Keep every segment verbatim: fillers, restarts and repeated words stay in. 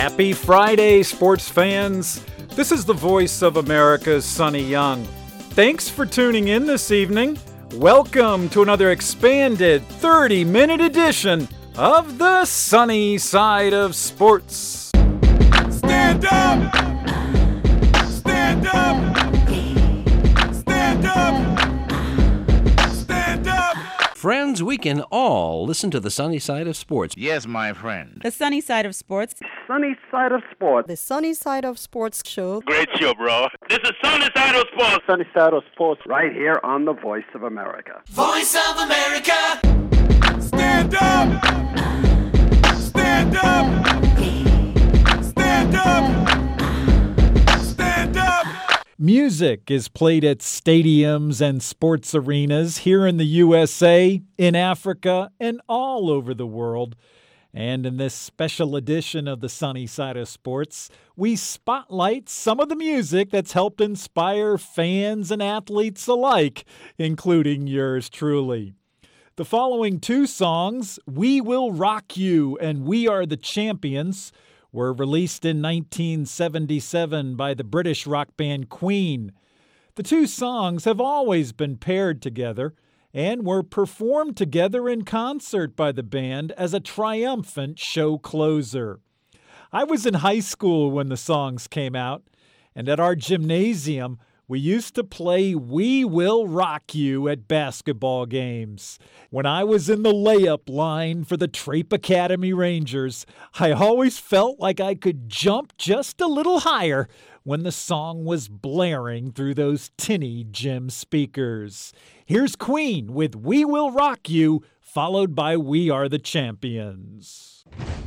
Happy Friday, sports fans. This is the voice of America's Sonny Young. Thanks for tuning in this evening. Welcome to another expanded thirty-minute edition of the Sunny Side of Sports. Stand up! Stand up! Stand up! Stand up! Friends, we can all listen to the Sunny Side of Sports. Yes, my friend. The Sunny Side of Sports. Sunny Side of Sports. The Sunny Side of Sports show. Great show, bro. This is Sunny Side of Sports. Sunny Side of Sports, right here on the Voice of America. Voice of America! Stand up! Stand up! Stand up! Stand up! Music is played at stadiums and sports arenas here in the U S A, in Africa, and all over the world. And in this special edition of the Sunny Side of Sports, we spotlight some of the music that's helped inspire fans and athletes alike, including yours truly. The following two songs, We Will Rock You and We Are the Champions, were released in nineteen seventy-seven by the British rock band Queen. The two songs have always been paired together and were performed together in concert by the band as a triumphant show closer. I was in high school when the songs came out, and at our gymnasium, we used to play We Will Rock You at basketball games. When I was in the layup line for the Trape Academy Rangers, I always felt like I could jump just a little higher when the song was blaring through those tinny gym speakers. Here's Queen with We Will Rock You, followed by We Are the Champions.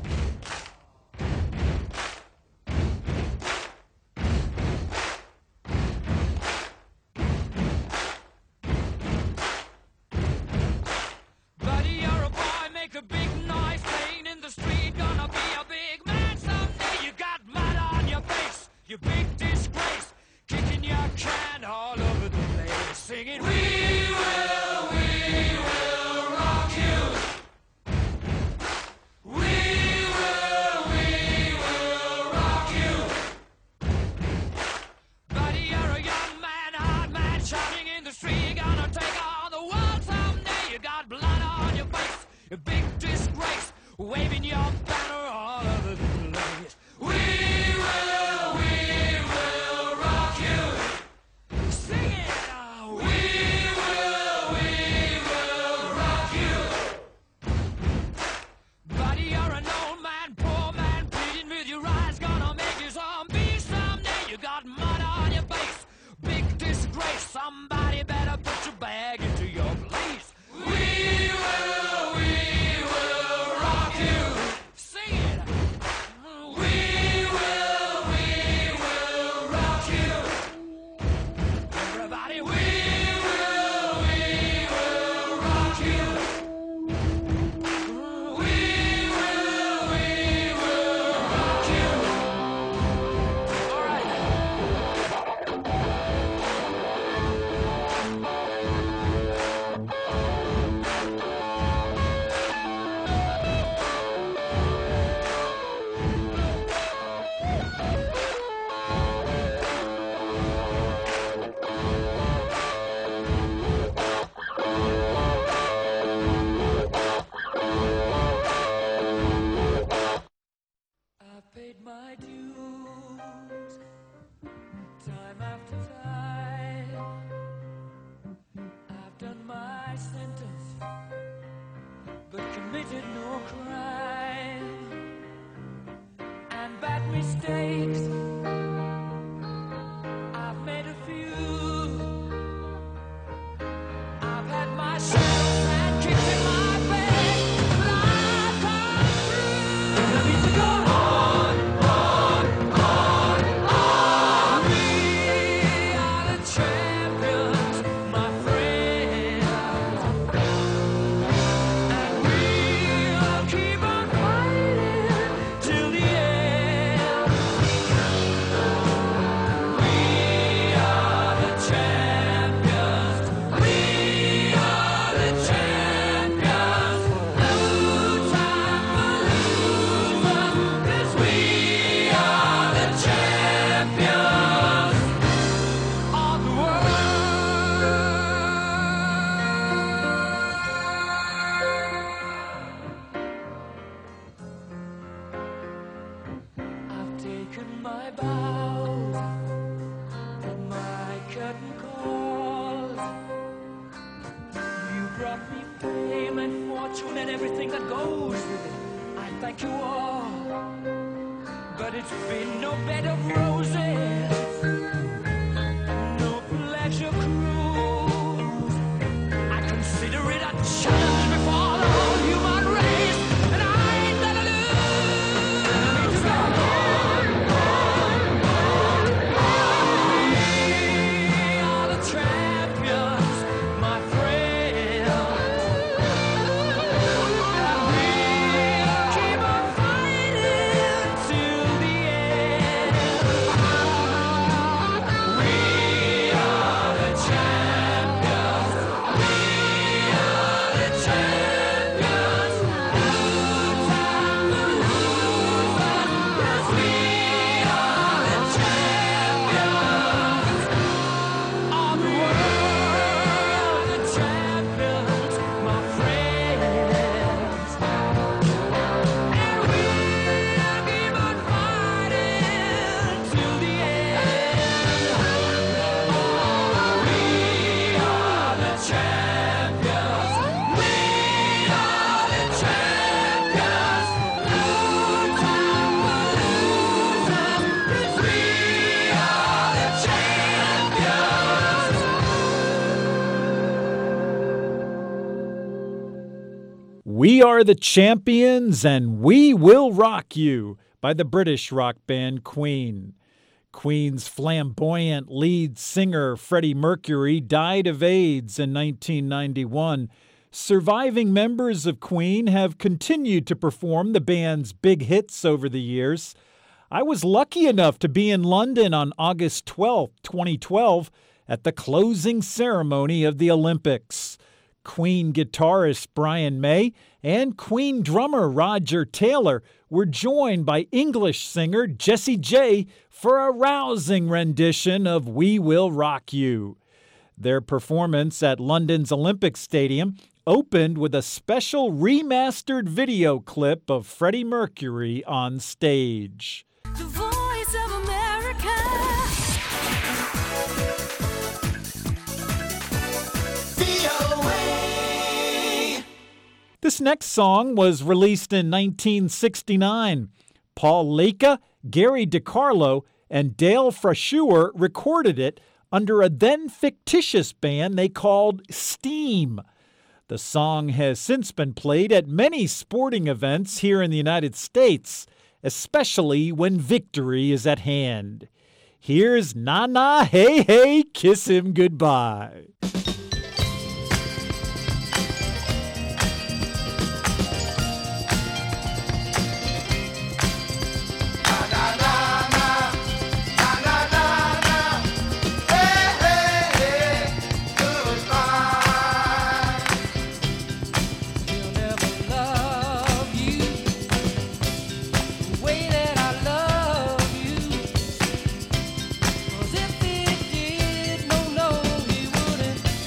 A big noise playing in the street, gonna be a big man someday. You got mud on your face, you big disgrace, kicking your can all over the place, singing, We will, we will rock you. We will, we will rock you. Buddy, you're a young man, hard man, shouting in the street, gonna take on the world someday. You got blood on your face, a big disgrace, waving your banner all over the place. We will, we will rock you. Sing it now. We will, we will rock you. Buddy, you're an old man, poor man, pleading with your eyes, gonna make you zombie someday. You got mud on your face, big disgrace. Somebody better put your bag into your place. We will, we keep on fighting till the end. brought me fame and fortune and everything that goes with it. I thank you all, but it's been no bed of roses, no pleasure cruise. I consider it a challenge before the whole human race, and I ain't gonna lose. We are the champions, my friend, and we'll keep on fighting till the end. We are the champions. We are the champions. No time to lose us, 'cause we are the champions of the world, the champions, my friends. And we'll keep on fighting till the end. We are the champions. We are the champions. No time to lose us, 'cause we are the champions. We Are the Champions and We Will Rock You by the British rock band Queen. Queen's flamboyant lead singer Freddie Mercury died of AIDS in nineteen ninety-one. Surviving members of Queen have continued to perform the band's big hits over the years. I was lucky enough to be in London on August twelfth, twenty twelve, at the closing ceremony of the Olympics. Queen guitarist Brian May and Queen drummer Roger Taylor were joined by English singer Jessie J for a rousing rendition of We Will Rock You. Their performance at London's Olympic Stadium opened with a special remastered video clip of Freddie Mercury on stage. The voice of America. This next song was released in nineteen sixty-nine. Paul Leka, Gary DiCarlo, and Dale Frashuer recorded it under a then fictitious band they called Steam. The song has since been played at many sporting events here in the United States, especially when victory is at hand. Here's Na Na Hey Hey Kiss Him Goodbye. He'll never love you the way that I love you. 'Cause if he did, no, no, he wouldn't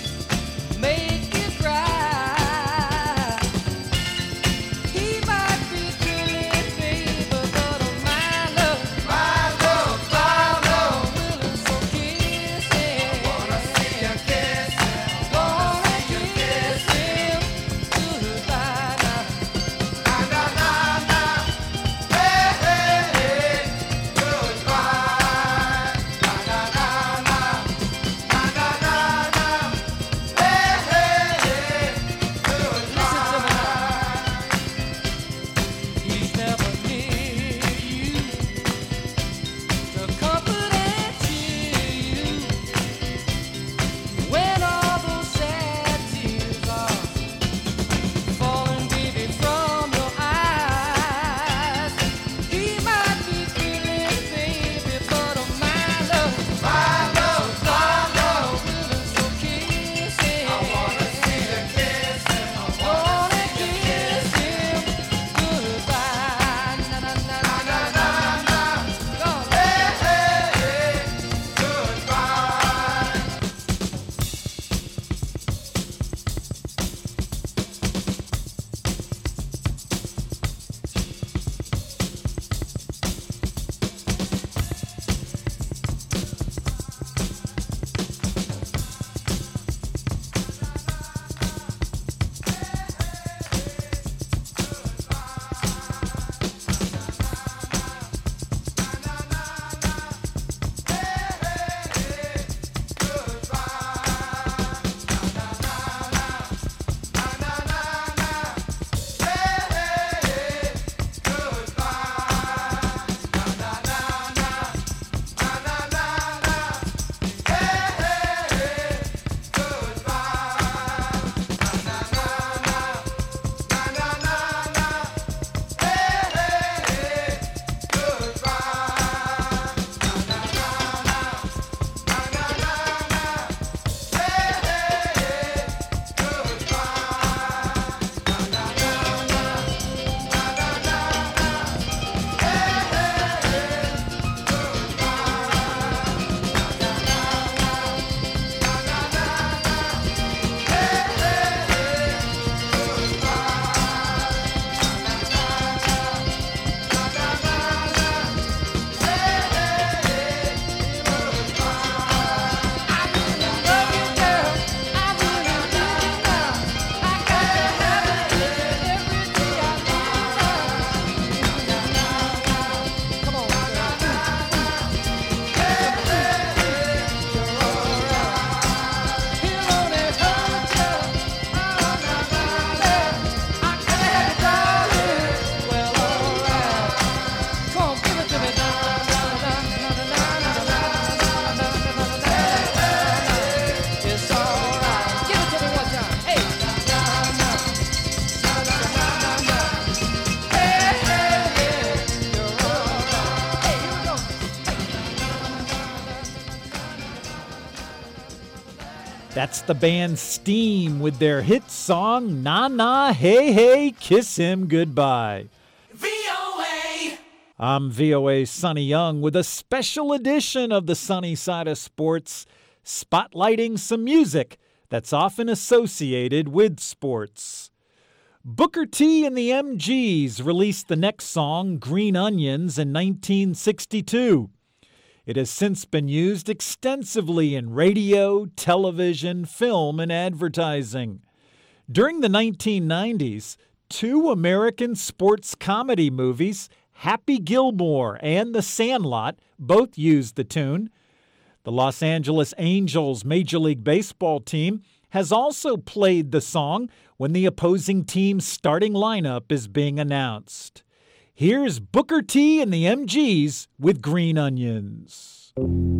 That's the band Steam with their hit song, Na Na Hey Hey, Kiss Him Goodbye. V O A. I'm V O A's Sonny Young with a special edition of the Sunny Side of Sports, spotlighting some music that's often associated with sports. Booker T and the M Gs released the next song, Green Onions, in nineteen sixty-two. It has since been used extensively in radio, television, film, and advertising. During the nineteen nineties, two American sports comedy movies, Happy Gilmore and The Sandlot, both used the tune. The Los Angeles Angels Major League Baseball team has also played the song when the opposing team's starting lineup is being announced. Here's Booker T and the M Gs with Green Onions.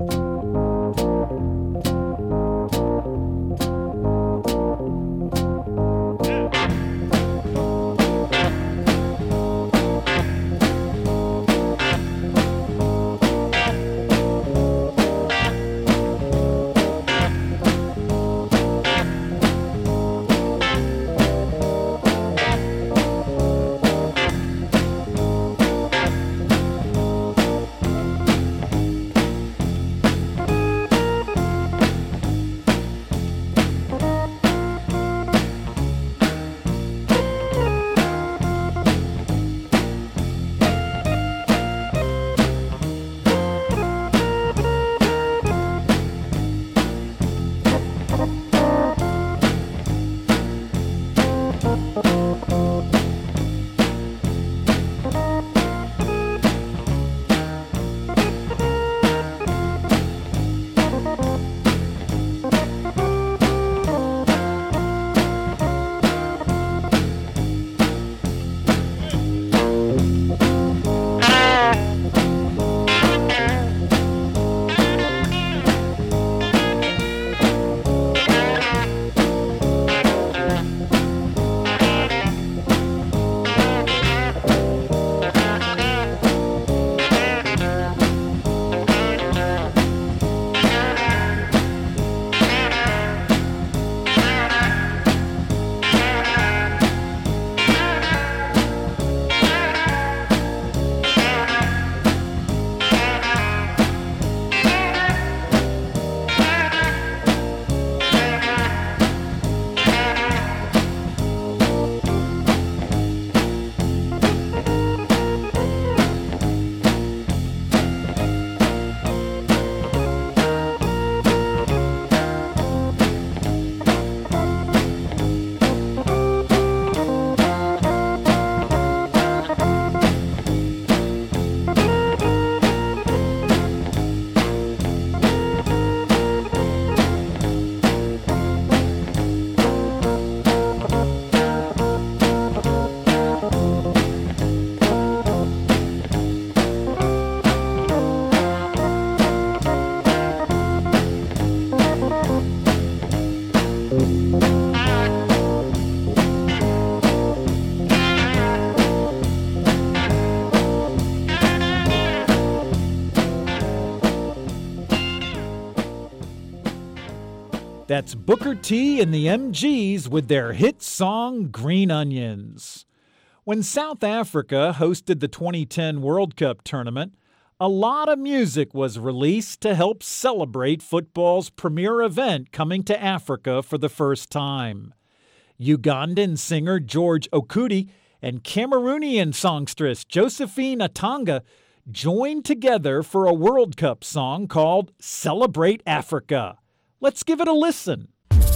That's Booker T and the M Gs with their hit song, Green Onions. When South Africa hosted the twenty ten World Cup tournament, a lot of music was released to help celebrate football's premier event coming to Africa for the first time. Ugandan singer George Okuti and Cameroonian songstress Josephine Atanga joined together for a World Cup song called Celebrate Africa. Let's give it a listen.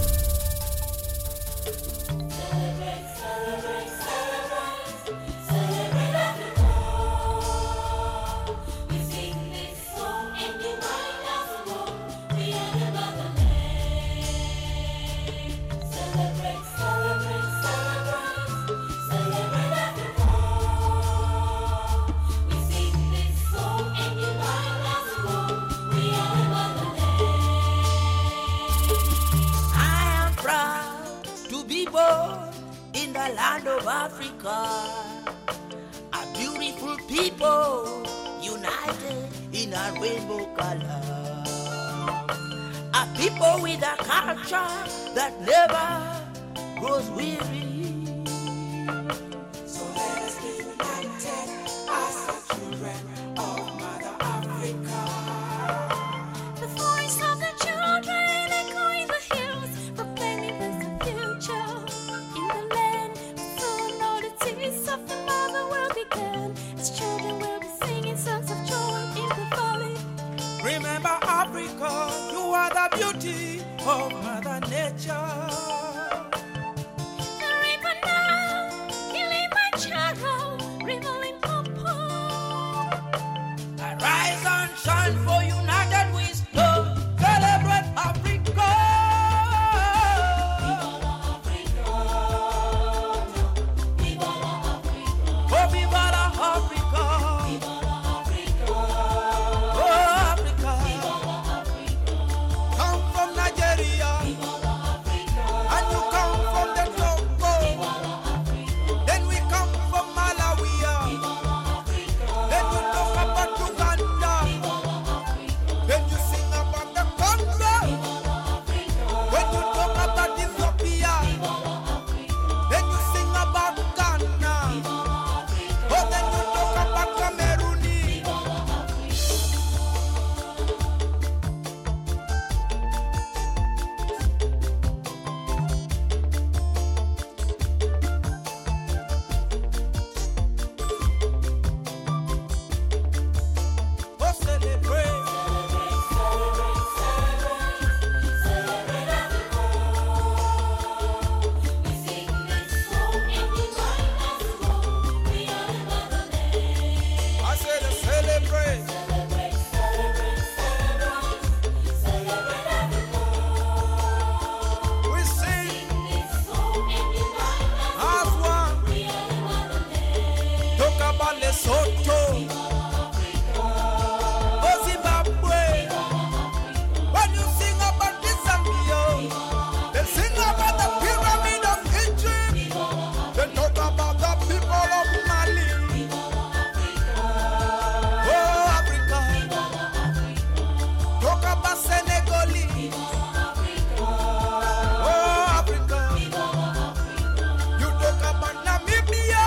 In the land of Africa, a beautiful people united in a rainbow color. A people with a culture that never grows weary. So let us be united as the children of Mother Africa. The voice of the children echoing the hills, proclaiming there's a future in the land. Soon all the tears of the mother will begin, as children will be singing songs of joy in the valley. Remember Africa, you are the beauty of Mother Nature. The river now, Kilimanjaro, river Limpopo. Arise and shine for united wisdom. Celebrate Africa. Viva la Africa, Oh, viva la Africa. viva la Africa, Oh, Africa. Come from Nigeria. viva la Africa, And you come from the Togo. viva la Africa, Then we come from Malawi. viva la Africa, Then you talk about Uganda. viva la Africa, Then you sing about the Congo. viva la Africa, When you talk about Ethiopia. viva la Africa, Then you sing about Ghana. viva la Africa, Oh, then you talk about Cameroon. viva la Africa. Oh, celebrate. I said celebrate. We sing as one. Talk about Lesotho. Oh, Zimbabwe. When you sing about the Zambia, they sing about the pyramid of Egypt. They talk about the people of Mali. Oh, Africa. Talk about Senegalese. Oh, Africa. You talk about Namibia.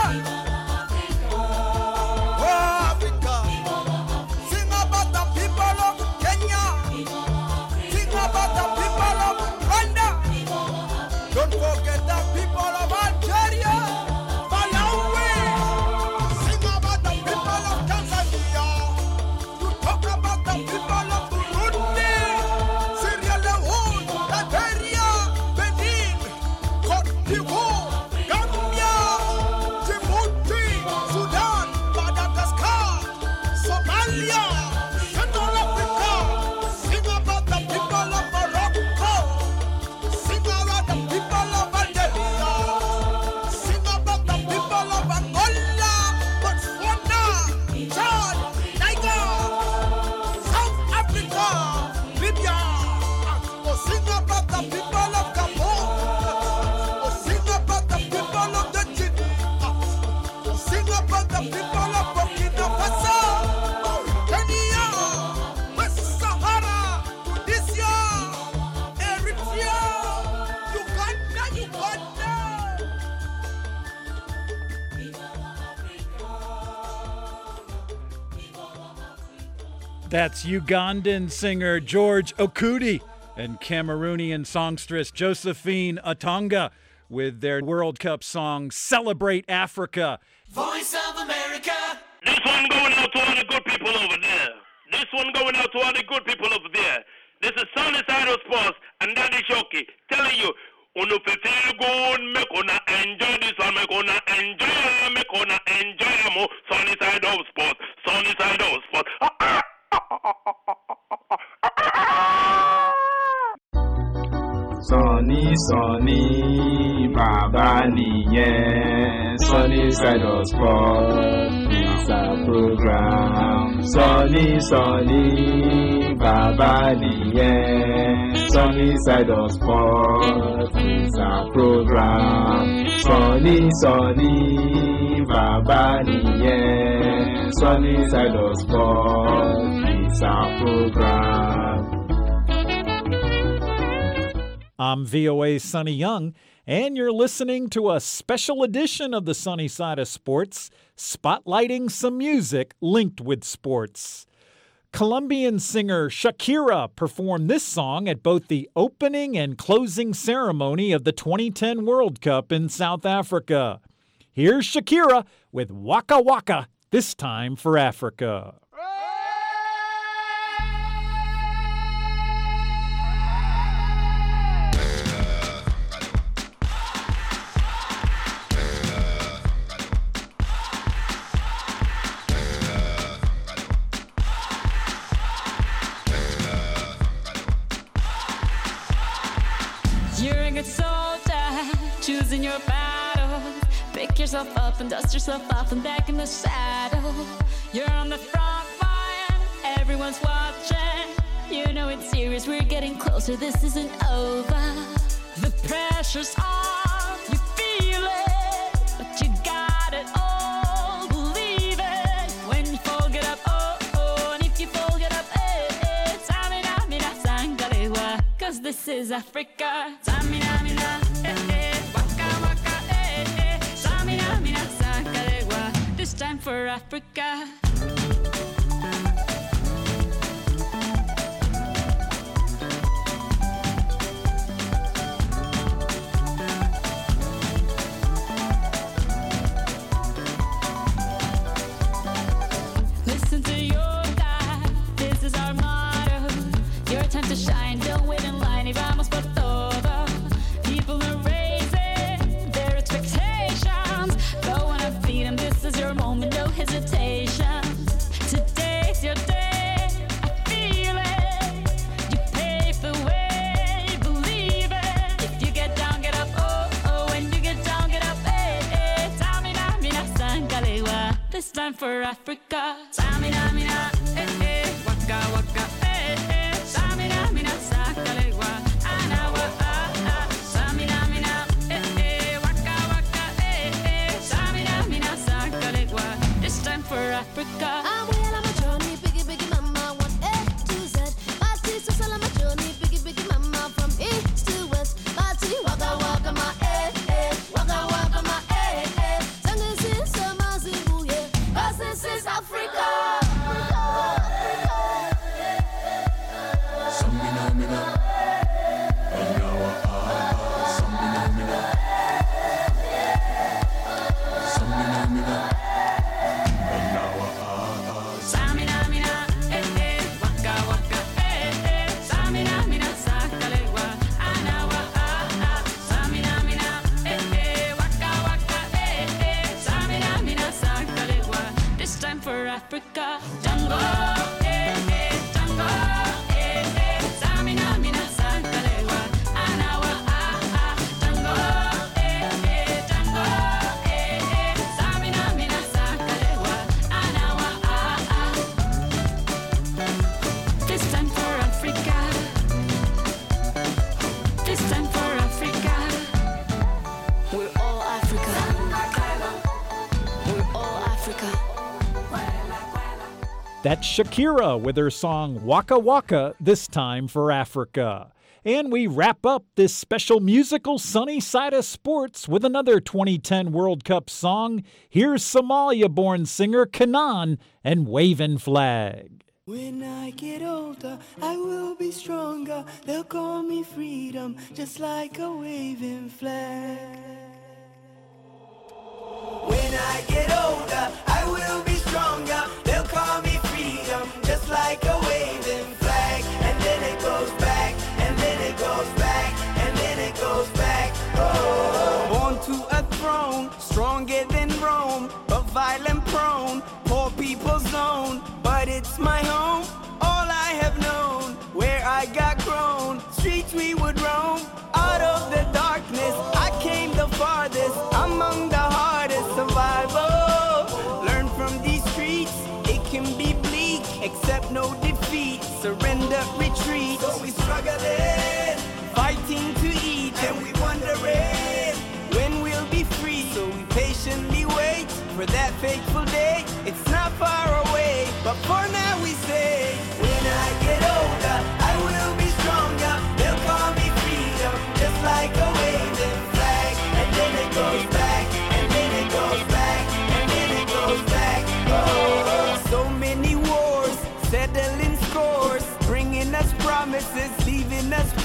Oh, Africa. Sing about the people of Kenya. Sing about the people of Rwanda. Don't forget the people of Algeria. Malawi. Sing about the people of Tanzania. You talk about the people of Burundi, Sierra Leone, Liberia, Benin, Cote d'Ivoire, Gambia, Djibouti, Sudan, Madagascar, Somalia, Central Africa. Sing about the people of Morocco. Sing about the people of Algeria. Sing about the people of Angola, Botswana, Chad, Niger, South Africa, Libya. Oh, sing about the people of Gabon. Oh, sing about the people of the Guinea. Oh, sing about the people of Burkina Faso, Kenya, West Sahara, Tunisia, Eritrea, Uganda, Uganda. That's Ugandan singer George Okuti and Cameroonian songstress Josephine Atonga with their World Cup song Celebrate Africa. Voice of America. This one going out to all the good people over there. This one going out to all the good people over there. This is Sunny Side of Sports and Daddy Shoki telling you, Uno feel good, make una enjoy this one, make una enjoy, make una enjoy more Sunny Side of Sports, Sunny Side of Sports. Sunny, sunny, Baba nìyẹn. Sunny Side of Sports is a program. Sunny, sunny, Baba nìyẹn. Sunny Side of Sports is a program. Sunny, sunny, Baba nìyẹn. Sunny Side of Sports is a program. I'm V O A's Sonny Young, and you're listening to a special edition of the Sunny Side of Sports, spotlighting some music linked with sports. Colombian singer Shakira performed this song at both the opening and closing ceremony of the twenty ten World Cup in South Africa. Here's Shakira with Waka Waka, this time for Africa. You're a good soldier, choosing your battle. Pick yourself up and dust yourself off and back in the saddle. You're on the front line, everyone's watching. You know it's serious, we're getting closer, this isn't over. The pressure's on, you feel it, but you got it all, believe it. When you fall, get up, oh, oh, and if you fall, get up, eh, eh. Samina, mina, sangalewa, cause this is Africa. Samina, mina, eh, eh, waka, waka, eh, eh. Samina, mina, sangalewa, this time for Africa. Listen to your God, this is our motto. Your time to shine, don't wait in line, y vamos por todo. People are raising their expectations. Go on and feed them, this is your moment, no hesitation. Today's your day, I feel it. You pave the way, believe it. If you get down, get up, oh, oh. When you get down, get up, eh, eh. Samina, mina, sangalewa, this time for Africa. Samina, mina, eh, eh. Waka, waka, eh, eh. Samina, mina, sangalewa, anawa, ah, ah. Samina, mina, eh, eh. Waka, waka, eh, eh. Samina, mina, sangalewa, this time for Africa. I'm well on my journey, biggie, biggie mama, one A to Z. My tea, so on my journey, biggie, biggie mama, from east to west. My tea, waka, waka, my eh, eh. Waka, waka, my eh, eh. Sangin' sin, sama, zibu, yeah. 'Cause this is Africa. Samina, mina, eh, eh. Waka, waka, eh, eh. Samina, mina, sangalewa, anawa, ah, ah. Samina, mina, eh, eh. Waka, waka, eh, eh. Samina, mina, sangalewa, this time for Africa. Jungle, eh, eh. Jungle, eh, eh. Samina, mina, sangalewa, anawa, ah, ah. Jungle, eh, eh. Jungle, eh, eh. Samina, mina, sangalewa, anawa, ah, ah. This time for Africa. This time for Africa. We're all Africa. We're all Africa. That's Shakira with her song Waka Waka, this time for Africa. And we wrap up this special musical Sunny Side of Sports with another twenty ten World Cup song. Here's Somalia-born singer Kanan and Wavin' Flag. When I get older, I will be stronger. They'll call me freedom, just like a waving flag. When I get older, I will be stronger. They'll call me freedom, just like a waving flag. And then it goes back, and then it goes back, and then it goes back. Oh. Born to a throne, stronger than Rome, but violent prone, poor people's zone. But it's my home, all I have known. Where I got grown, streets we would roam. Out of the darkness, I came the farthest, among the hardest survival. Learn from these streets, it can be bleak, accept no defeat, surrender, retreat. So we struggling, fighting to eat, and we wondering when we'll be free. So we patiently wait for that fateful day. It's not far away, but for now we say, when I get older, I will be stronger. They'll call me freedom.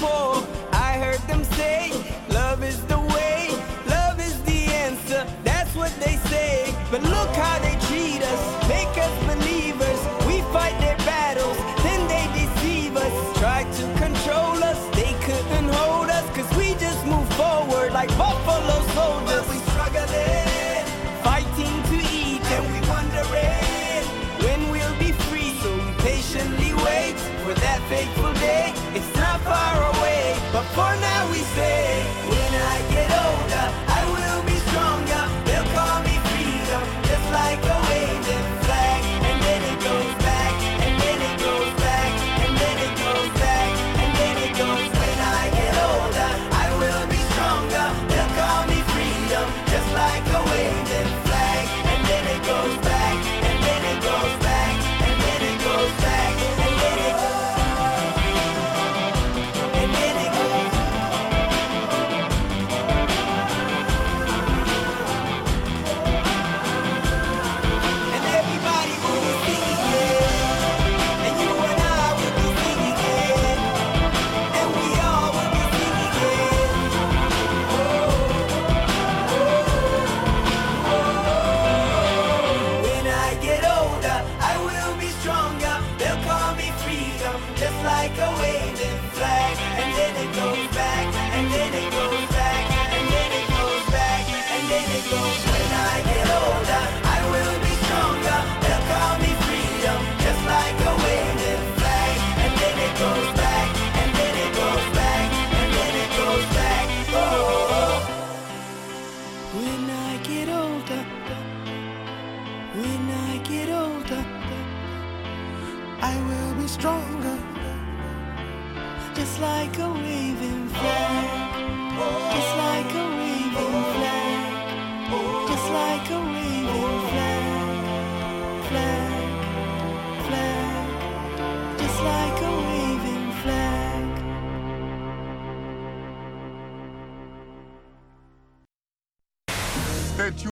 before. I heard them say, love is the way, love is the answer. That's what they say. But look how they treat us, make us believers. We fight their battles, then they deceive us. Try to control us, they couldn't hold us. Cause we just move forward like buffalo soldiers. But we struggling, fighting to eat, and we wondering when we'll be free. So we patiently wait for that fateful day. It's not far away, but for now we say, when I get older, I will be stronger. They'll call me freedom, just like a waving flag. And then it goes back, and then it goes back, and then it goes back, and then it goes. When I get older, I will be stronger. They'll call me freedom, just like a waving flag. And then it goes back, and then it goes back, and then it goes back, and then it goes. And then it goes. And everybody will be singing it. And you and I will be singing it. And we all will be singing it. Oh, oh, oh. When I get older, I will be stronger. They'll call me freedom, just like a waving flag. And then it goes back, and then it goes back, and then it goes back, and then it goes. When I get older, I will be stronger. They'll call me freedom, just like a waving flag. And then it goes back, and then it goes back, and then it goes back. Oh, when I get older, when I get older, I will be stronger, just like a waving flag, just like a